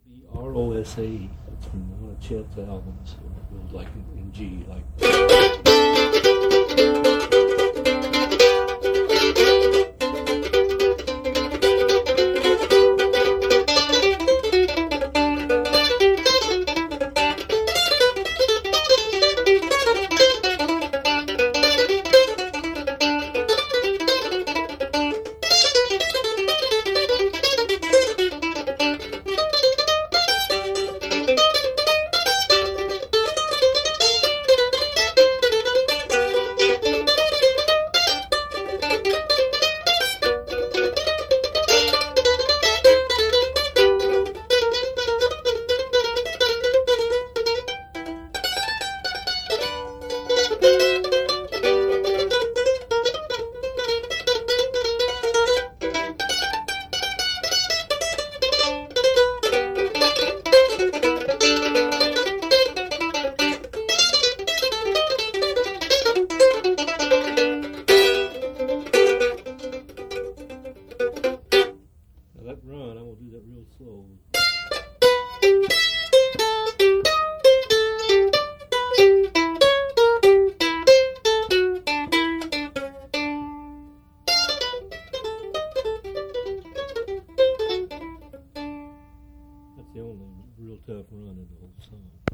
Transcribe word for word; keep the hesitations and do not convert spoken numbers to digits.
E R O S A E. It's from one of Chet's albums. It goes like in, in G, like. That run, I'm going to do that real slow. That's the only real tough run in the whole song.